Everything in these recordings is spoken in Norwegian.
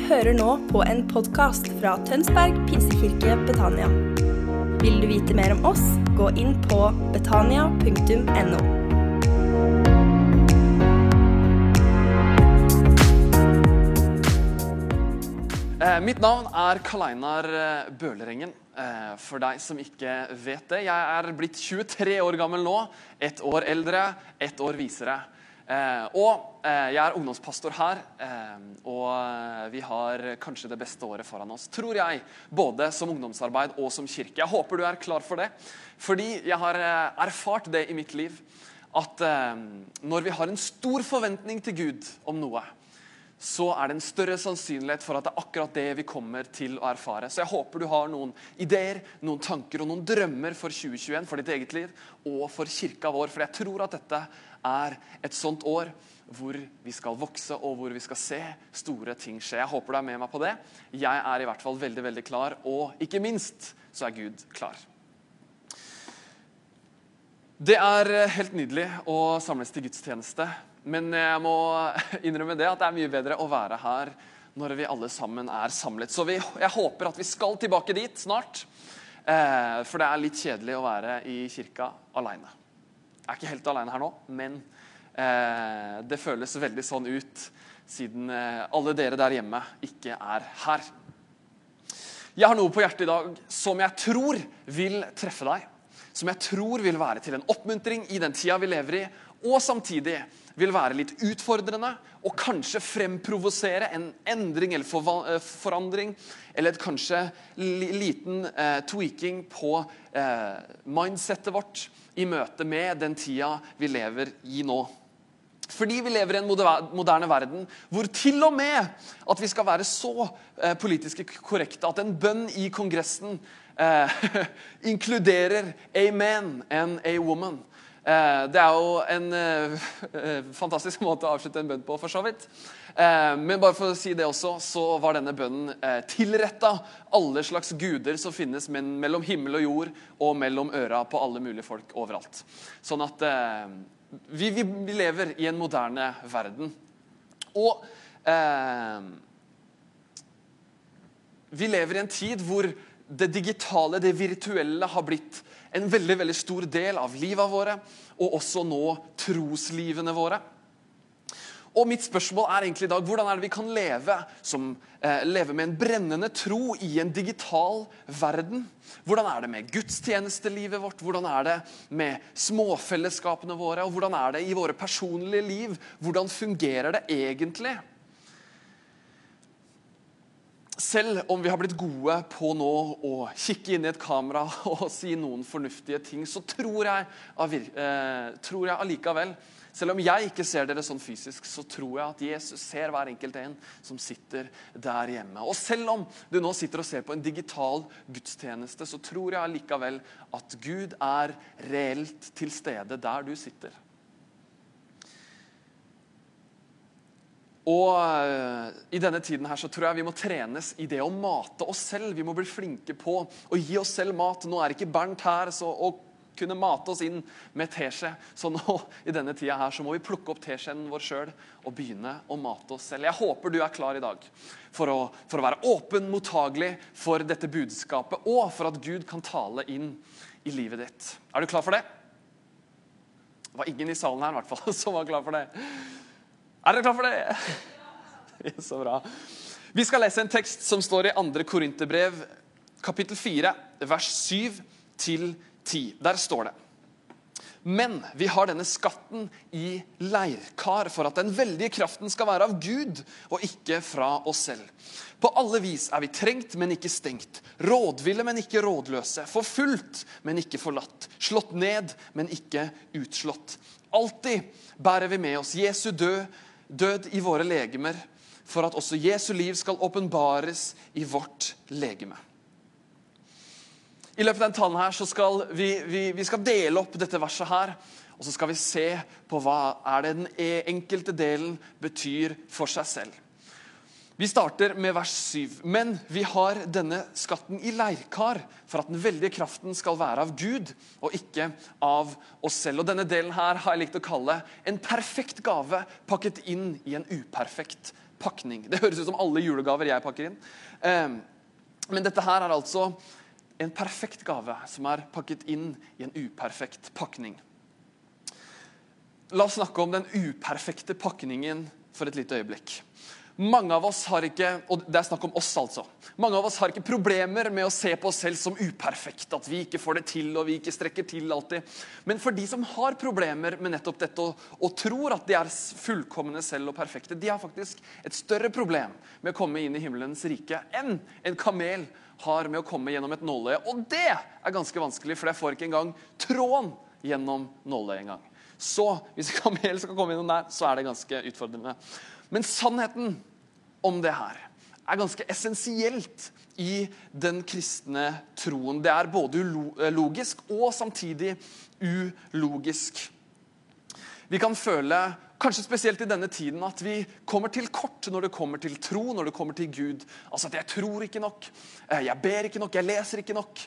hører nå på en podcast fra Tønsberg Pinsekirke Betania. Vil du vite mer om oss, gå inn på betania.no. Mitt navn Karl Einar Bøhlerengen, for deg som ikke vet det. Jeg blitt 23 år gammel nå, ett år eldre, ett år visere. Jeg ungdomspastor her, og vi har kanskje det beste året foran oss, tror jeg, både som ungdomsarbeid og som kirke. Jeg håper du klar for det, fordi jeg har erfart det i mitt liv, at når vi har en stor forventning til Gud om noe, så det en større sannsynlighet for at det akkurat det vi kommer til å erfare. Så jeg håper du har noen ideer, noen tanker og noen drømmer for 2021, for ditt eget liv og for kirka vår, for jeg tror at dette et sånt år hvor vi skal vokse og hvor vi skal se store ting skje. Jeg håper du med meg på det. Jeg i hvert fall veldig, veldig klar, og ikke minst så Gud klar. Det helt nydelig å samles til gudstjeneste, men jeg må innrømme det at det mye bedre å være her når vi alle sammen samlet. Så jeg håper at vi skal tilbake dit snart, for det litt kjedelig å være i kirka alene. Jeg ikke helt alene her nå, men det føles veldig sånn ut, siden alle dere der hjemme ikke her. Jeg har noe på hjertet i dag som jeg tror vil treffe deg, som jeg tror vil være til en oppmuntring i den tida vi lever i, og samtidig vil være litt utfordrende, og kanskje fremprovosere en endring eller forandring, eller kanskje liten tweaking på mindsetet vårt i møte med den tida vi lever i nå. Fordi vi lever i en moderne verden, hvor til og med at vi skal være så politisk korrekte, at en bønn i kongressen inkluderer amen and a woman. Det jo en fantastisk måte å avslutte en bønn på, for så vidt. Men bare for å si det også, så var denne bønnen tilrettet alle slags guder som finnes mellom himmel og jord, og mellom øra på alle mulige folk overalt. Sånn at vi lever i en moderne verden. Og vi lever i en tid hvor det digitale, det virtuelle har blitt en veldig, veldig stor del av livet våre, og også nå troslivene våre. Og mitt spørsmål egentlig i dag, hvordan det vi kan leve med en brennende tro i en digital verden? Hvordan det med gudstjenestelivet vårt? Hvordan det med småfellesskapene våre? Og hvordan det i våre personlige liv? Hvordan fungerer det egentlig? Selv om vi har blitt gode på nå å kikke inn i et kamera og si noen fornuftige ting, så tror jeg allikevel, selv om jeg ikke ser dere sånn fysisk, så tror jeg at Jesus ser hver enkelt en som sitter der hjemme. Og selv om du nå sitter og ser på en digital gudstjeneste, så tror jeg allikevel at Gud reelt til stede der du sitter. Og i denne tiden her så tror jeg vi må trenes i det å mate oss selv. Vi må bli flinke på å gi oss selv mat. Nå ikke Bernt her, så å kunne mate oss inn med teskje. Så nå i denne tida her så må vi plukke opp teskjeen vår selv og begynne å mate oss selv. Jeg håper du klar i dag for å være åpen, mottagelig for dette budskapet, og for at Gud kan tale inn i livet ditt. Du klar for det? Det var ingen i salen her i hvert fall som var klar for det. Dere klar for det? Så bra. Vi skal lese en tekst som står i 2. Korinterbrev, kapittel 4, vers 7-10. Der står det: Men vi har denne skatten i leirkar for at den veldige kraften skal være av Gud, og ikke fra oss selv. På alle vis vi trengt, men ikke stengt. Rådville, men ikke rådløse. Forfulgt, men ikke forlatt. Slått ned, men ikke utslått. Alltid bærer vi med oss Jesu død i våre legemer, for at også Jesu liv skal åpenbares i vårt legeme. I løpet av den talen her så skal vi skal dele opp dette verset her, og så skal vi se på hva det den enkelte delen betyr for seg selv. Vi starter med vers 7. Men vi har denne skatten i leirkar, for at den veldige kraften skal være av Gud, og ikke av oss selv. Og denne delen her har jeg likt å kalle en perfekt gave pakket inn i en uperfekt pakning. Det høres ut som alle julegaver jeg pakker inn. Men dette her er altså en perfekt gave som er pakket inn i en uperfekt pakning. La oss snakke om den uperfekte pakningen for et lite øyeblikk. Mange av oss har ikke, og det er snakk om oss altså, mange av oss har ikke problemer med å se på oss selv som uperfekt, at vi ikke får det til og vi ikke strekker til alltid. Men for de som har problemer med nettopp dette og tror at de er fullkomne selv og perfekte, de har faktisk et større problem med å komme inn i himmelens rike enn en kamel har med å komme gjennom et nåløye. Og det er ganske vanskelig, for jeg får ikke engang tråden gjennom nåløyet engang. Så hvis en kamel skal komme gjennom der, så er det ganske utfordrende. Men sannheten om det her er ganske essensielt i den kristne troen. Det er både logisk og samtidig ulogisk. Vi kan føle, kanskje spesielt i denne tiden, at vi kommer til kort når det kommer til tro, når det kommer til Gud. Altså at jeg tror ikke nok, jeg ber ikke nok, jeg leser ikke nok.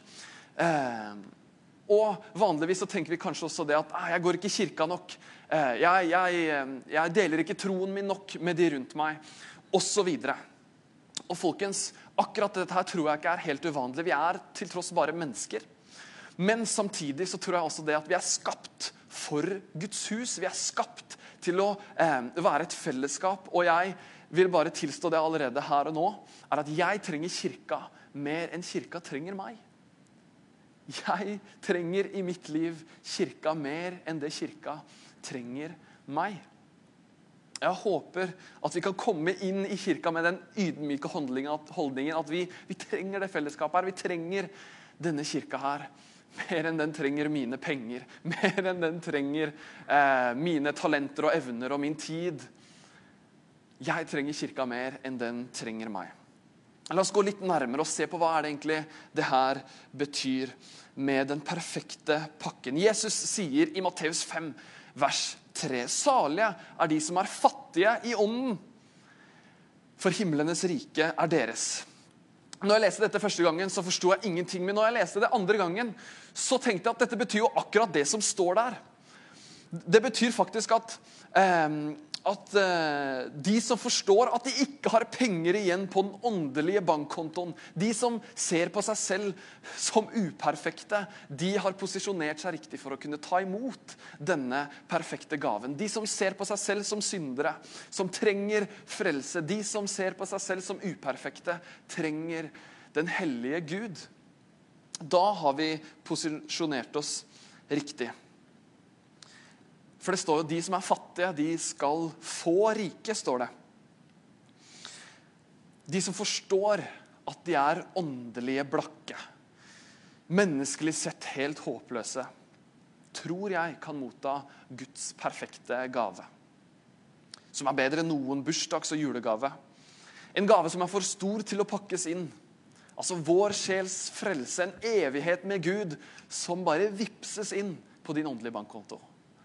Og vanligvis så tenker vi kanskje også det at jeg går ikke i kirka nok, jeg deler ikke troen min nok med de rundt meg, og så videre. Og folkens, akkurat dette her tror jeg ikke er helt uvanlig. Vi er til tross bare mennesker. Men samtidig så tror jeg også det at vi er skapt for Guds hus. Vi er skapt til å være et fellesskap. Og jeg vil bare tilstå det allerede her og nå, er at jeg trenger kirka mer enn kirka trenger meg. Jeg trenger i mitt liv kirka mer enn det kirka trenger meg. Jeg håper at vi kan komme inn i kirka med den ydmyke holdningen at vi trenger det fellesskapet her. Vi trenger denne kirka her mer enn den trenger mine penger, mer enn den trenger mine talenter og evner og min tid. Jeg trenger kirka mer enn den trenger meg. La oss gå litt nærmere og se på hva er det egentlig det her betyr med den perfekte pakken. Jesus sier i Matteus 5, vers 3, salige er de som er fattige i ånden, for himlenes rike er deres. Når jeg leste dette første gangen, så forstod jeg ingenting, men når jeg leste det andre gangen, så tenkte jeg at dette betyr jo akkurat det som står der. Det betyr faktisk at de som forstår at de ikke har penger igjen på den åndelige bankkontoen, de som ser på seg selv som uperfekte, de har posisjonert seg riktig for å kunne ta imot denne perfekte gaven. De som ser på seg selv som syndere, som trenger frelse, de som ser på seg selv som uperfekte, trenger den hellige Gud. Da har vi posisjonert oss riktig. For det står jo, de som er fattige, de skal få rike, står det. De som forstår at de er åndelige blakke, menneskelig sett helt håpløse, tror jeg kan motta Guds perfekte gave. Som er bedre enn noen bursdags- og julegave. En gave som er for stor til å pakkes inn. Altså vår sjels frelse, en evighet med Gud, som bare vipses inn på din åndelige bankkonto.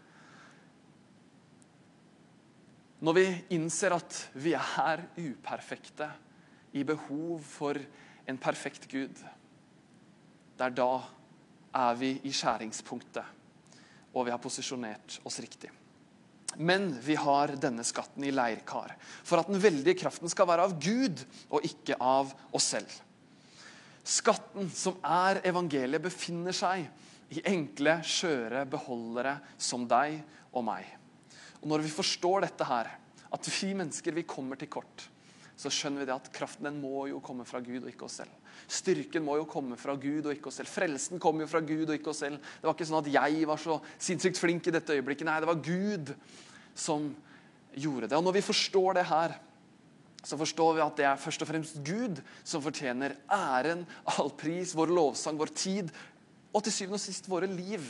Når vi innser at vi er uperfekte i behov for en perfekt Gud, da er vi i skjæringspunktet, og vi har posisjonert oss riktig. Men vi har denne skatten i leirkar, for at den veldige kraften skal være av Gud, og ikke av oss selv. Skatten som er evangeliet befinner seg i enkle, skjøre beholdere som deg og meg. Og når vi forstår dette her, at vi mennesker vi kommer til kort, så skjønner vi det at kraften den må jo komme fra Gud og ikke oss selv. Styrken må jo komme fra Gud og ikke oss selv. Frelsen kommer jo fra Gud og ikke oss selv. Det var ikke sånn at jeg var så sinnssykt flink i dette øyeblikket. Nei, det var Gud som gjorde det. Og når vi forstår det her, så forstår vi at det er først og fremst Gud som fortjener æren, all pris, vår lovsang, vår tid, og til syvende og sist våre liv.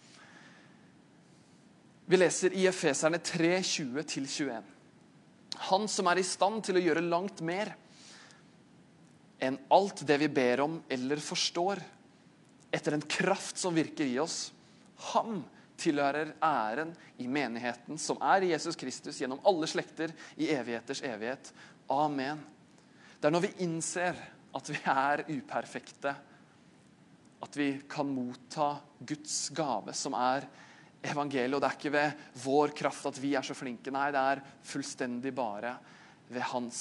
Vi leser i Efeserne 3, 20-21. Han som er i stand til å gjøre langt mer enn alt det vi ber om eller forstår, etter en kraft som virker i oss. Han tilhører æren i menigheten som er i Jesus Kristus gjennom alle slekter i evigheters evighet. Amen. Det når vi innser at vi uperfekte, at vi kan motta Guds gave, som evangeliet. Og det ikke ved vår kraft at vi så flinke. Nei, det fullstendig bare ved hans.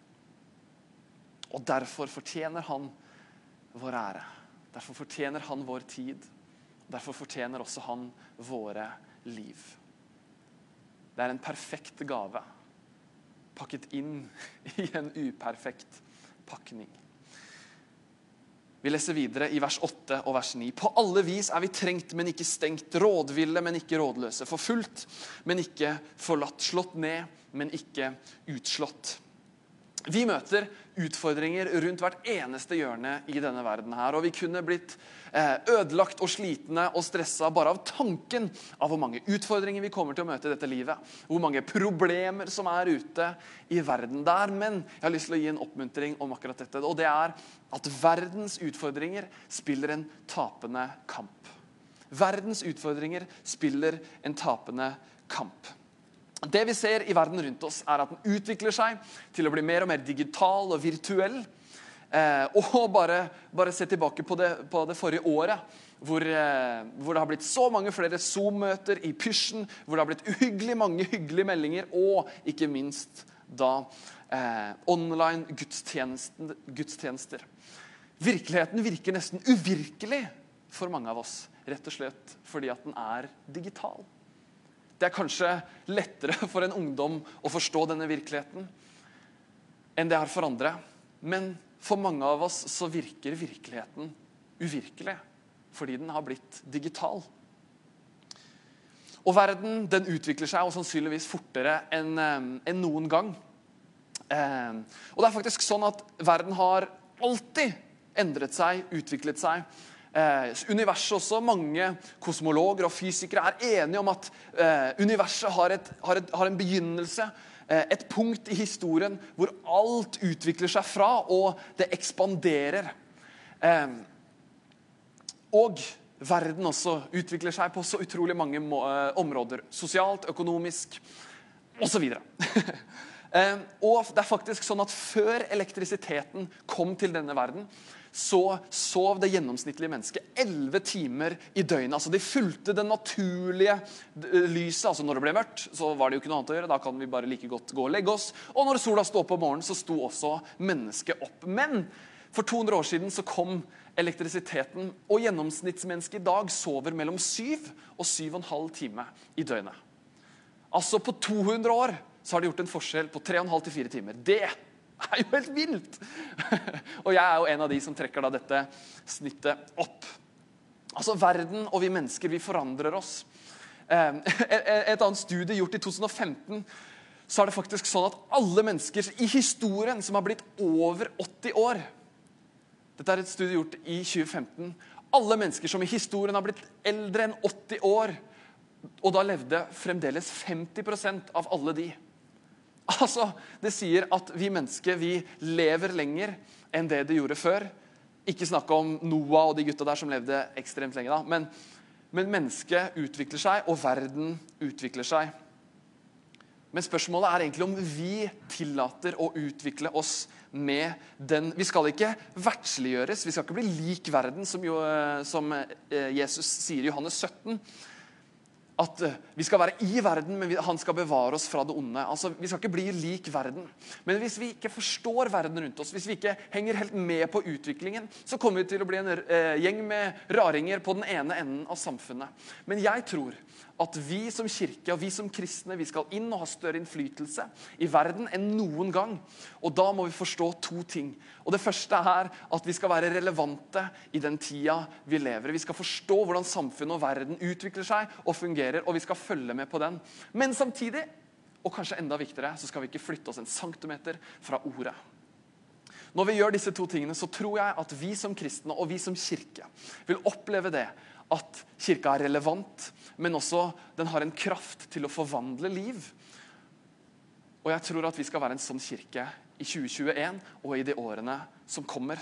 Og derfor fortjener han vår ære. Derfor fortjener han vår tid. Derfor fortjener også han våre liv. Det en perfekt gave, pakket inn i en uperfekt pakning. Vi leser videre i vers 8 og vers 9. På alle vis vi trengt, men ikke stengt. Rådville, men ikke rådløse. Forfulgt, men ikke forlatt. Slått ned, men ikke utslått. Vi møter utfordringer rundt hvert eneste hjørne i denne verden her. Og vi kunne blitt ødelagt og slitne og stresset bare av tanken av hvor mange utfordringer vi kommer til å møte i dette livet. Hvor mange problemer som ute i verden der. Men jeg har lyst til å gi en oppmuntring om akkurat dette. Og det at verdens utfordringer spiller en tapende kamp. Verdens utfordringer spiller en tapende kamp. Det vi ser i verden rundt oss at den utvikler seg til å bli mer og mer digital og virtuell. Og bare se tilbake på det forrige året, hvor det har blitt så mange flere Zoom-møter i pysjen, hvor det har blitt uhyggelig mange hyggelige meldinger, og ikke minst da online gudstjenester. Virkeligheten virker nesten uvirkelig for mange av oss, rett og slett fordi at den digital. Det kanskje lettere for en ungdom å forstå denne virkeligheten enn det for andre. Men for mange av oss så virker virkeligheten uvirkelig, fordi den har blitt digital. Og verden, den utvikler seg, og sannsynligvis fortere enn noen gang. Og det faktisk sånn at verden har alltid endret seg, utviklet seg. Universet også, mange kosmologer og fysikere enige om at universet har en begynnelse, et punkt i historien hvor alt utvikler seg fra, og det ekspanderer. Og verden også utvikler seg på så utrolig mange områder, sosialt, økonomisk, og så videre. Og det faktisk sånn at før elektrisiteten kom til denne verden, så sov det gjennomsnittlige mennesket 11 timer i døgnet. Altså de fulgte det naturlige lyset. Altså når det ble mørkt, så var det jo ikke noe annet å gjøre. Da kan vi bare like godt gå og legge oss. Og når sola stod opp om morgenen, så sto også mennesket opp. Men for 200 år siden så kom elektrisiteten, og gjennomsnittsmennesket i dag sover mellom 7 og 7,5 time i døgnet. Altså på 200 år så har det gjort en forskjell på 3,5 til 4 timer. Det jo helt vilt. Og jeg jo en av de som trekker da dette snittet opp. Altså verden og vi mennesker, vi forandrer oss. Et annet studie gjort i 2015, så det faktisk sånn at alle mennesker i historien som har blitt over 80 år, dette et studie gjort i 2015, alle mennesker som i historien har blitt eldre enn 80 år, og da levde fremdeles 50% av alle de. Altså, det sier at vi mennesker, vi lever lenger enn det de gjorde før. Ikke snakke om Noah og de gutta der som levde ekstremt lenge da, men mennesket utvikler seg, og verden utvikler seg. Men spørsmålet egentlig om vi tillater å utvikle oss med den. Vi skal ikke verdsliggjøres, vi skal ikke bli lik verden, som Jesus sier i Johannes 17. At vi skal være i verden, men han skal bevare oss fra det onde. Altså, vi skal ikke bli lik verden. Men hvis vi ikke forstår verden rundt oss, hvis vi ikke henger helt med på utviklingen, så kommer vi til å bli en gjeng med raringer på den ene enden av samfunnet. Men jeg tror at vi som kirke og vi som kristne, vi skal inn og ha større innflytelse i verden enn noen gang. Og da må vi forstå 2 ting. Og det første at vi skal være relevante i den tida vi lever. Vi skal forstå hvordan samfunnet og verden utvikler seg og fungerer, og vi skal følge med på den. Men samtidig, og kanskje enda viktigere, så skal vi ikke flytte oss en centimeter fra ordet. Når vi gjør disse 2 tingene, så tror jeg at vi som kristne og vi som kirke vil oppleve det, at kirka relevant, men også den har en kraft til å forvandle liv. Og jeg tror at vi skal være en sånn kirke i 2021 og i de årene som kommer.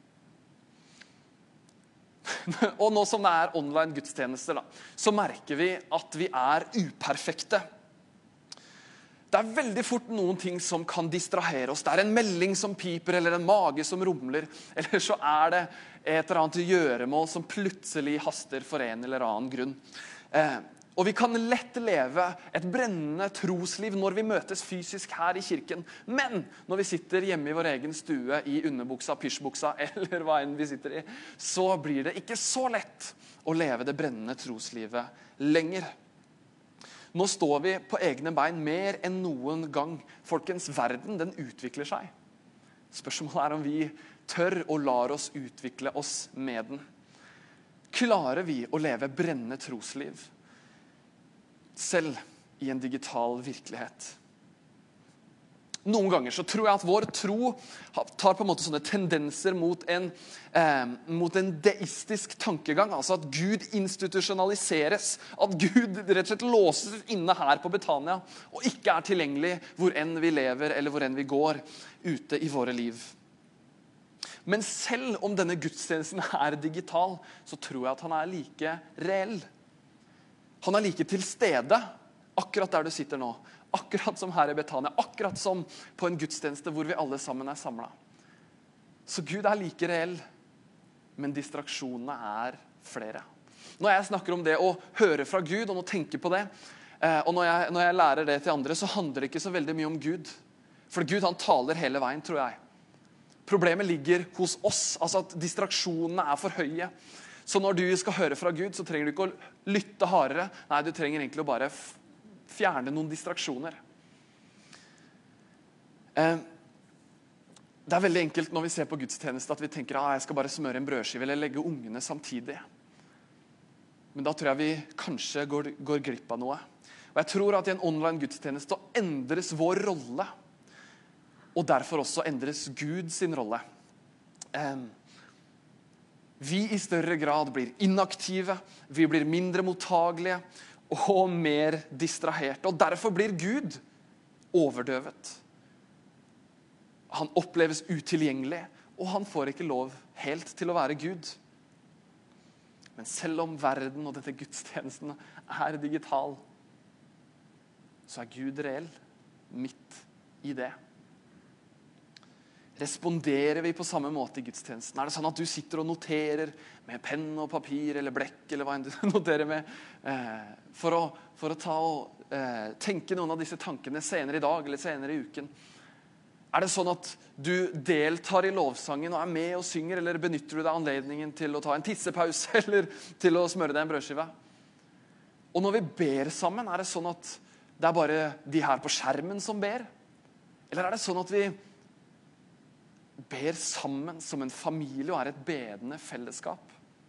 Og nå som det online gudstjenester, så merker vi at vi uperfekte. Det veldig fort noen ting som kan distrahere oss. Det en melding som piper, eller en mage som rumler. Eller så det et eller annet gjøremål som plutselig haster for en eller annen grunn. Og vi kan lett leve et brennende trosliv når vi møtes fysisk her i kirken. Men når vi sitter hjemme i vår egen stue i underbuksa, pysjbuksa, eller hva enn vi sitter i, så blir det ikke så lett å leve det brennende troslivet lenger. Nå står vi på egne bein mer enn noen gang. Folkens, verden, den utvikler seg. Spørsmålet om vi tør og lar oss utvikle oss med den. Klarer vi å leve brennende trosliv selv i en digital virkelighet? Noen ganger så tror jeg at vår tro tar på en måte sånne tendenser mot en deistisk tankegang. Altså at Gud institusjonaliseres. At Gud rett og slett låses inne her på Betania og ikke tilgjengelig hvor enn vi lever eller hvor enn vi går ute i våre liv. Men selv om denne gudstjenesten digital, så tror jeg at han like reell. Han like til stede akkurat der du sitter nå. Akkurat som her i Betania, akkurat som på en gudstjeneste hvor vi alle sammen samlet. Så Gud like reell, men distraksjonene flere. Når jeg snakker om det å høre fra Gud, og nå tenker på det, og når jeg lærer det til andre, så handler det ikke så veldig mye om Gud. For Gud, han taler hele veien, tror jeg. Problemet ligger hos oss, altså at distraksjonene for høye. Så når du skal høre fra Gud, så trenger du ikke å lytte hardere. Nei, du trenger egentlig å bare fjerne noen distraksjoner. Det veldig enkelt når vi ser på gudstjeneste at vi tenker jeg skal bare smøre en brødskive eller legge ungene samtidig. Men da tror jeg vi kanskje går glipp av noe. Og jeg tror at i en online gudstjeneste endres vår rolle, og derfor også endres Gud sin rolle. Vi i større grad blir inaktive, vi blir mindre mottagelige, og mer distraherte. Og derfor blir Gud overdøvet. Han oppleves utilgjengelig, og han får ikke lov helt til å være Gud. Men selv om verden og dette gudstjenesten digital, så Gud reell midt i det. Responderer vi på samme måte i gudstjenesten? Det sånn at du sitter og noterer med penn og papir eller blekk, eller hva enn du noterer med, for å ta og tenke noen av disse tankene senere i dag eller senere i uken? Det sånn at du deltar i lovsangen og med og synger, eller benytter du deg anledningen til å ta en tissepause eller til å smøre deg en brødskive? Og når vi ber sammen, det sånn at det bare de her på skjermen som ber? Eller det sånn at vi ber sammen som en familie og et bedende fellesskap?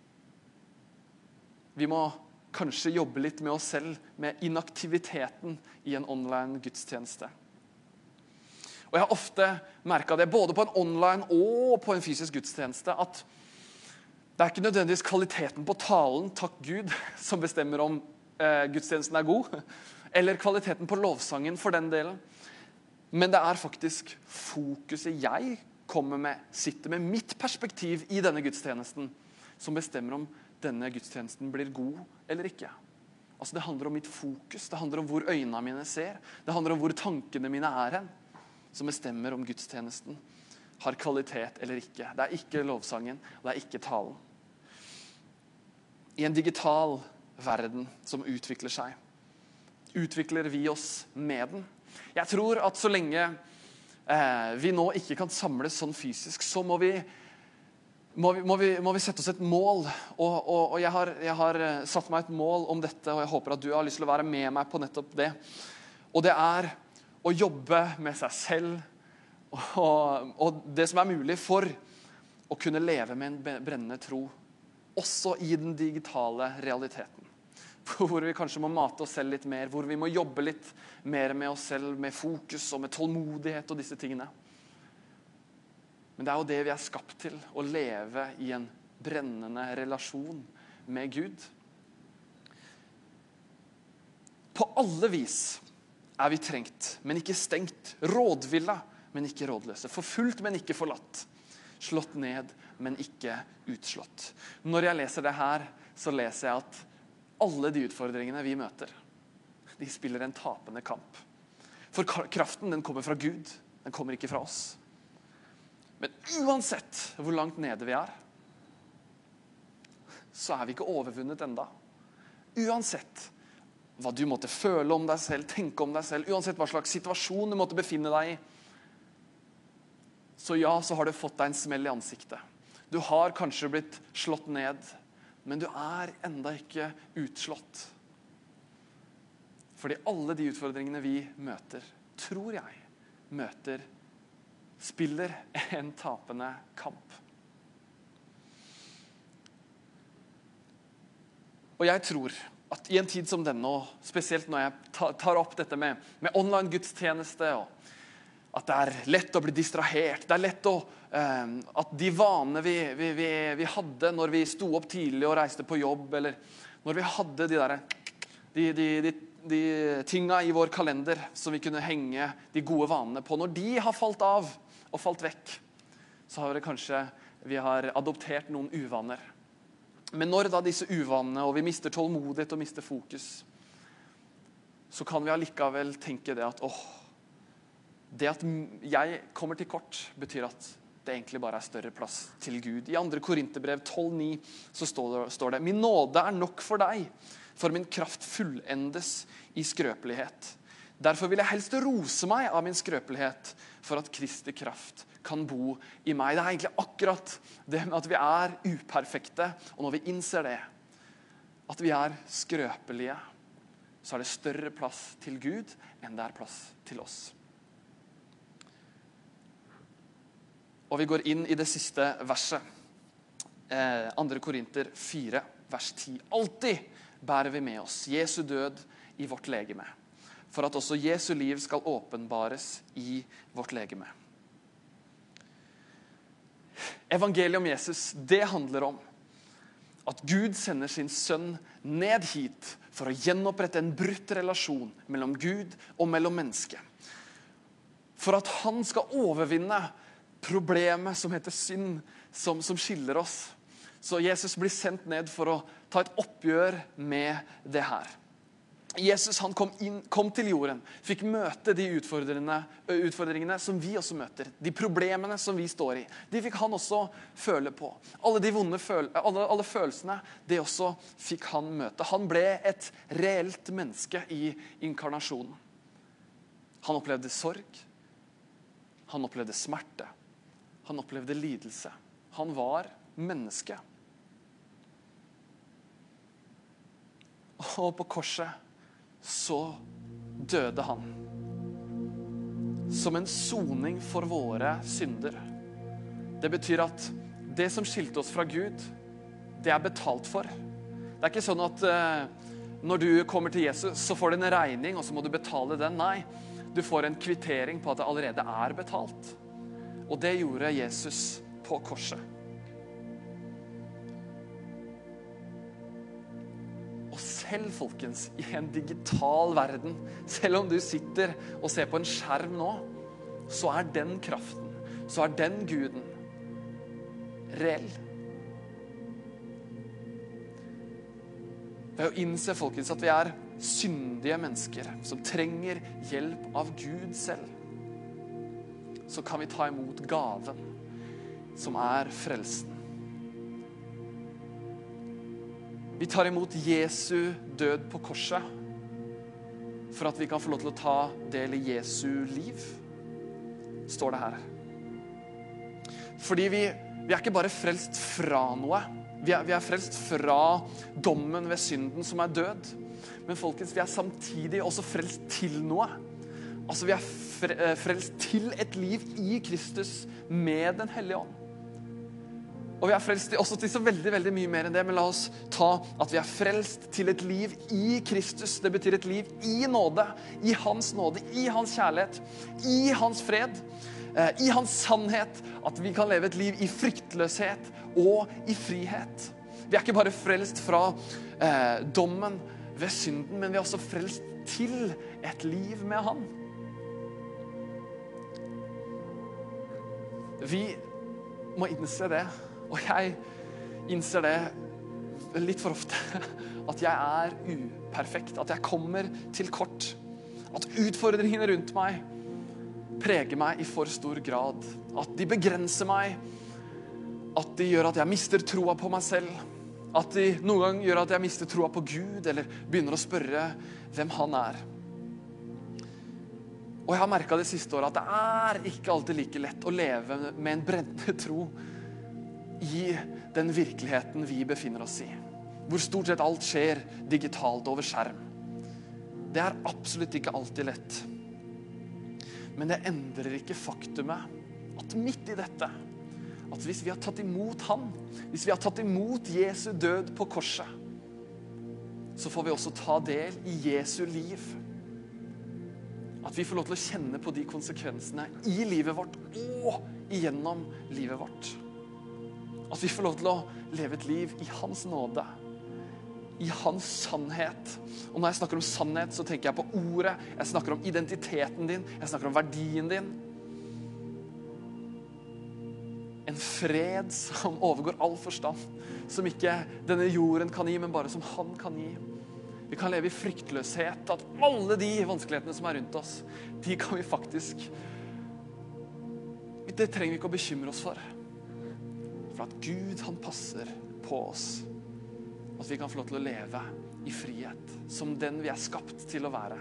Vi må kanskje jobbe litt med oss selv, med inaktiviteten i en online gudstjeneste. Og jeg har ofte merket det, både på en online og på en fysisk gudstjeneste, at det ikke nødvendigvis kvaliteten på talen, takk Gud, som bestemmer om gudstjenesten god, eller kvaliteten på lovsangen for den delen. Men det faktisk fokuset jeg sitter med mitt perspektiv i denne gudstjenesten, som bestemmer om denne gudstjenesten blir god eller ikke. Altså det handler om mitt fokus, det handler om hvor øynene mine ser, det handler om hvor tankene mine hen, som bestemmer om gudstjenesten har kvalitet eller ikke. Det ikke lovsangen, det ikke talen. I en digital verden som utvikler seg, utvikler vi oss med den. Jeg tror at så lenge vi nå ikke kan samles sånn fysisk, så må vi sette oss et mål. Og jeg har satt meg et mål om dette, og jeg håper at du har lyst til å være med meg på nettopp det. Og det å jobbe med seg selv, og det som mulig for å kunne leve med en brennende tro, også i den digitale realiteten. Hvor vi kanskje må mate oss selv litt mer, hvor vi må jobbe litt mer med oss selv, med fokus og med tålmodighet og disse tingene. Men det jo det vi skapt til, å leve i en brennende relasjon med Gud. På alle vis vi trengt, men ikke stengt. Rådville, men ikke rådløse. Forfulgt, men ikke forlatt. Slått ned, men ikke utslått. Når jeg leser det her, så leser jeg at alle de utfordringene vi møter, de spiller en tapende kamp. For kraften, den kommer fra Gud. Den kommer ikke fra oss. Men uansett hvor langt nede vi så vi ikke overvunnet enda. Uansett hva du måtte føle om deg selv, tenke om deg selv, uansett hva slags situasjon du måtte befinne deg i, så har du fått deg en smell i ansiktet. Du har kanskje blitt slått ned, men du enda ikke utslått. Fordi alle de utfordringene vi møter, tror jeg, spiller en tapende kamp. Og jeg tror at i en tid som denne, og spesielt når jeg tar opp dette med online gudstjeneste, og at det lett å bli distrahert, det lett at de vanene vi hadde når vi sto opp tidlig og reiste på jobb, eller når vi hadde de tingene i vår kalender som vi kunne henge de gode vanene på, når de har falt av og falt vekk, så har vi har adoptert noen uvaner. Men når da disse uvanene, og vi mister tålmodighet og mister fokus, så kan vi allikevel tenke det at det at jeg kommer til kort, betyr at det egentlig bare større plass til Gud. I 2. Korinterbrev 12,9 så står det: «Min nåde nok for deg, for min kraft fullendes i skrøpelighet. Derfor vil jeg helst rose meg av min skrøpelighet, for at Kristi kraft kan bo i meg.» Det egentlig akkurat det med at vi uperfekte, og når vi innser det, at vi skrøpelige, så det større plass til Gud enn det plass til oss. Og vi går inn i det siste verset. 2. Korinter 4, vers 10. «Alltid bærer vi med oss Jesu død i vårt legeme, for at også Jesu liv skal åpenbares i vårt legeme.» Evangeliet om Jesus, det handler om at Gud sender sin sønn ned hit for å gjenopprette en brutt relasjon mellom Gud og mellom menneske. For at han skal overvinne problemet som heter synd, som skiller oss. Så Jesus blir sendt ned for å ta et oppgjør med det her. Jesus han kom til jorden, fikk møte de utfordringene som vi også møter, de problemene som vi står i. De fikk han også føle på. Alle de vonde alle følelsene, det også fikk han møte. Han ble et reelt menneske i inkarnasjonen. Han opplevde sorg, han opplevde smerte, han opplevde lidelse. Han var menneske. Og på korset så døde han som en soning for våre synder. Det betyr at det som skilte oss fra Gud, det betalt for. Det ikke sånn at når du kommer til Jesus, så får du en regning, og så må du betale den. Nei, du får en kvittering på at det allerede betalt. Og det gjorde Jesus på korset. Og selv, folkens, i en digital verden, selv om du sitter og ser på en skjerm nå, så den kraften, så den Guden reell. Ved å innse, folkens, at vi syndige mennesker som trenger hjelp av Gud selv, så kan vi ta imot gaven som frelsen. Vi tar imot Jesu død på korset for at vi kan få lov til å ta del i Jesu liv, står det her. Fordi vi ikke bare frelst fra noe, vi frelst fra dommen ved synden som død, men folkens, vi samtidig også frelst til noe. Altså vi frelst til et liv i Kristus med den hellige ånd. Og vi frelst også til så veldig, veldig mye mer enn det, men la oss ta at vi frelst til et liv i Kristus. Det betyr et liv i nåde, i hans kjærlighet, i hans fred, i hans sannhet, at vi kan leve et liv i fryktløshet og i frihet. Vi ikke bare frelst fra dommen ved synden, men vi også frelst til et liv med han. Vi må innse det, og jeg innser det litt for ofte, at jeg uperfekt, at jeg kommer til kort, At utfordringene rundt meg preger meg i for stor grad. At de begrenser meg. At de gjør at jeg mister troa på meg selv. At de noen gang gjør at jeg mister troa på Gud, eller begynner å spørre hvem han er. Og jeg har merket det siste året at det er ikke alltid like lett å leve med en brennende tro i den virkeligheten vi befinner oss i. Hvor stort sett alt skjer digitalt over skjerm. Det er absolutt ikke alltid lett. Men det endrer ikke faktumet at midt i dette, at hvis vi har tatt imot han, hvis vi har tatt imot Jesu død på korset, så får vi også ta del i Jesu liv. At vi får lov til å kjenne på de konsekvensene i livet vårt og igjennom livet vårt. At vi får lov til å leve et liv i hans nåde, i hans sannhet. Og når jeg snakker om sannhet, så tenker jeg på ordet, jeg snakker om identiteten din, jeg snakker om verdien din. En fred som overgår all forstand, som ikke denne jorden kan gi, men bare som han kan gi. Vi kan leve i fryktløshet, at alle de vanskelighetene som er rundt oss, de kan vi faktisk, det trenger vi ikke å bekymre oss for. For at Gud, han passer på oss. At vi kan få lov til å leve i frihet, som den vi er skapt til å være.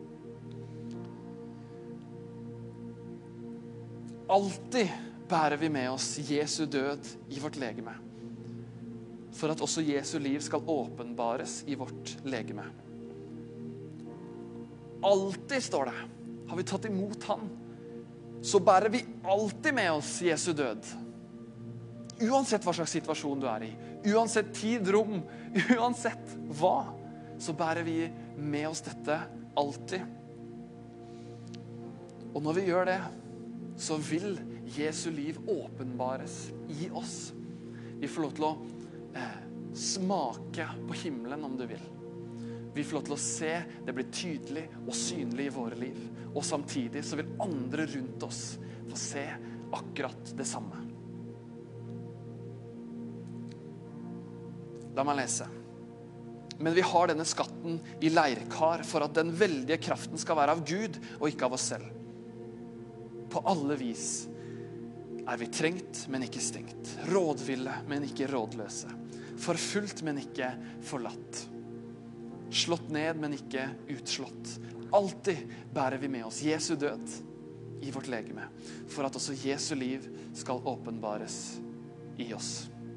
Alltid bærer vi med oss Jesu død i vårt legeme, for at også Jesu liv skal åpenbares i vårt legeme. Alltid, står det, har vi tatt imot han, så bærer vi alltid med oss Jesu død. Uansett hva slags situasjon du er i, uansett tid, rom, uansett hva, så bærer vi med oss dette alltid. Og når vi gjør det, så vil Jesu liv åpenbares i oss. Vi får lov til å smake på himmelen, om du vil. Vi får lov til å se det blir tydelig og synlig i våre liv. Og samtidig så vil andre rundt oss få se akkurat det samme. La meg lese. Men vi har denne skatten i leirkar for at den veldige kraften skal være av Gud og ikke av oss selv. På alle vis er vi trengt, men ikke stengt. Rådville, men ikke rådløse. Forfulgt, men ikke forlatt. Slått ned, men ikke utslått. Alltid bærer vi med oss Jesu død i vårt legeme, for at også Jesu liv skal åpenbares i oss.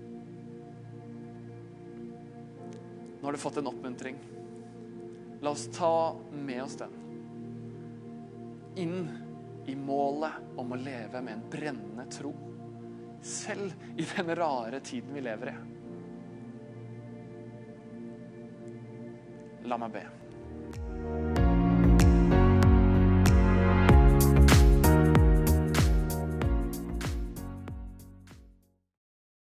Nå har du fått en oppmuntring. La oss ta med oss den inn i målet om å leve med en brennende tro, selv i den rare tiden vi lever i. La meg be.